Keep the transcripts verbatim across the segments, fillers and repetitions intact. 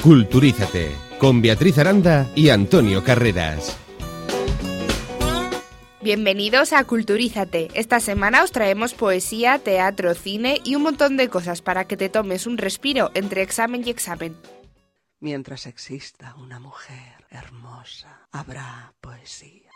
Culturízate, con Beatriz Aranda y Antonio Carreras. Bienvenidos a Culturízate. Esta semana os traemos poesía, teatro, cine y un montón de cosas para que te tomes un respiro entre examen y examen. Mientras exista una mujer hermosa, habrá poesía.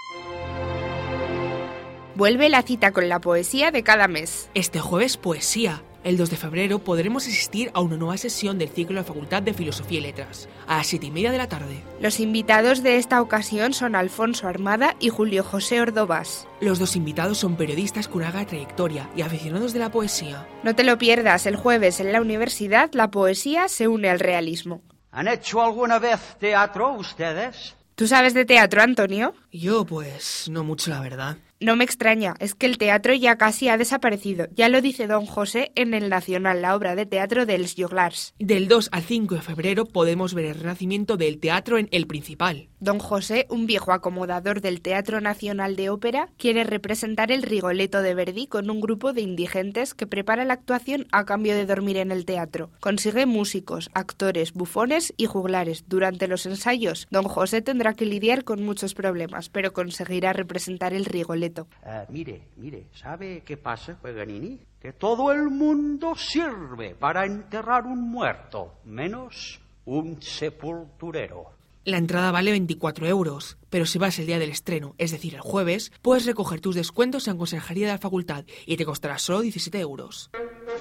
Vuelve la cita con la poesía de cada mes. Este jueves, poesía. El dos de febrero podremos asistir a una nueva sesión del ciclo de la Facultad de Filosofía y Letras, a las siete y media de la tarde. Los invitados de esta ocasión son Alfonso Armada y Julio José Ordovás. Los dos invitados son periodistas con larga trayectoria y aficionados de la poesía. No te lo pierdas, el jueves en la universidad la poesía se une al realismo. ¿Han hecho alguna vez teatro ustedes? ¿Tú sabes de teatro, Antonio? Yo, pues, no mucho, la verdad. No me extraña, es que el teatro ya casi ha desaparecido. Ya lo dice don José en el Nacional, la obra de teatro dels Joglars. Del dos al cinco de febrero podemos ver el renacimiento del teatro en El Principal. Don José, un viejo acomodador del Teatro Nacional de Ópera, quiere representar el Rigoletto de Verdi con un grupo de indigentes que prepara la actuación a cambio de dormir en el teatro. Consigue músicos, actores, bufones y juglares. Durante los ensayos, don José tendrá que lidiar con muchos problemas, pero conseguirá representar el Rigoletto. Uh, mire, mire, ¿sabe qué pasa, Paganini? Que todo el mundo sirve para enterrar un muerto, menos un sepulturero. La entrada vale veinticuatro euros, pero si vas el día del estreno, es decir, el jueves, puedes recoger tus descuentos en Consejería de la Facultad y te costará solo diecisiete euros.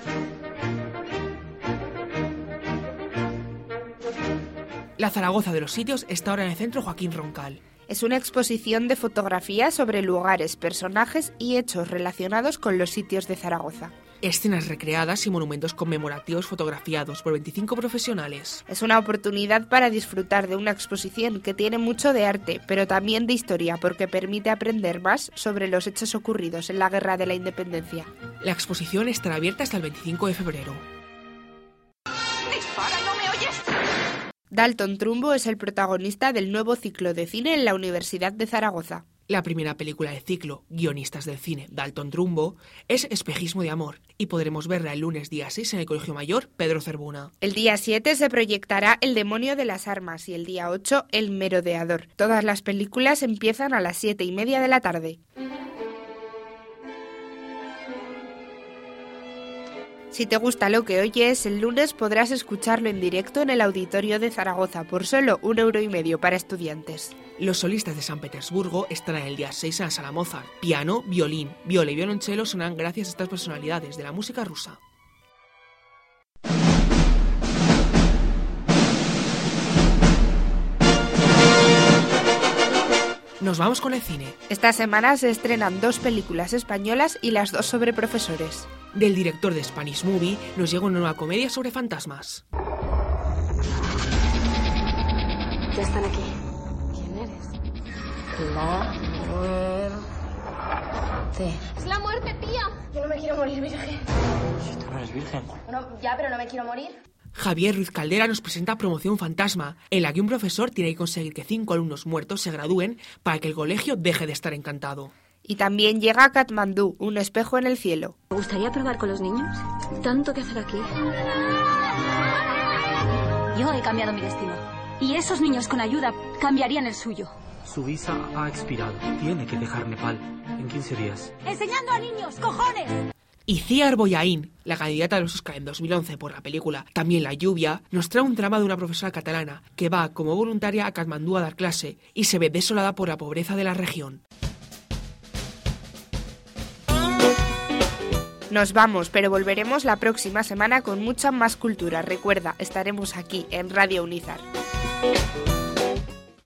La Zaragoza de los sitios está ahora en el Centro Joaquín Roncal. Es una exposición de fotografías sobre lugares, personajes y hechos relacionados con los sitios de Zaragoza. Escenas recreadas y monumentos conmemorativos fotografiados por veinticinco profesionales. Es una oportunidad para disfrutar de una exposición que tiene mucho de arte, pero también de historia, porque permite aprender más sobre los hechos ocurridos en la Guerra de la Independencia. La exposición estará abierta hasta el veinticinco de febrero. ¡Dispara, no me oyes! Dalton Trumbo es el protagonista del nuevo ciclo de cine en la Universidad de Zaragoza. La primera película del ciclo, Guionistas del cine, Dalton Trumbo, es Espejismo de amor y podremos verla el lunes día seis en el Colegio Mayor Pedro Cervuna. El día siete se proyectará El demonio de las armas y el día ocho El merodeador. Todas las películas empiezan a las siete y media de la tarde. Si te gusta lo que oyes, el lunes podrás escucharlo en directo en el Auditorio de Zaragoza por solo un euro y medio para estudiantes. Los solistas de San Petersburgo estarán el día seis en la Sala Mozart. Piano, violín, viola y violonchelo sonan gracias a estas personalidades de la música rusa. Nos vamos con el cine. Esta semana se estrenan dos películas españolas y las dos sobre profesores. Del director de Spanish Movie nos llega una nueva comedia sobre fantasmas. Ya están aquí. ¿Quién eres? La muerte. Es la muerte, tía. Yo no me quiero morir, virgen. Si tú no eres virgen. Bueno, ya, pero no me quiero morir. Javier Ruiz Caldera nos presenta Promoción Fantasma, en la que un profesor tiene que conseguir que cinco alumnos muertos se gradúen para que el colegio deje de estar encantado. Y también llega Katmandú, un espejo en el cielo. ¿Te gustaría probar con los niños? Tanto que hacer aquí. Yo he cambiado mi destino. Y esos niños con ayuda cambiarían el suyo. Su visa ha expirado. Tiene que dejar Nepal en quince días. ¡Enseñando a niños, cojones! Iciar Boyaín, la candidata a los Oscar en dos mil once por la película También la lluvia, nos trae un drama de una profesora catalana que va como voluntaria a Katmandú a dar clase y se ve desolada por la pobreza de la región. Nos vamos, pero volveremos la próxima semana con mucha más cultura. Recuerda, estaremos aquí en Radio Unizar.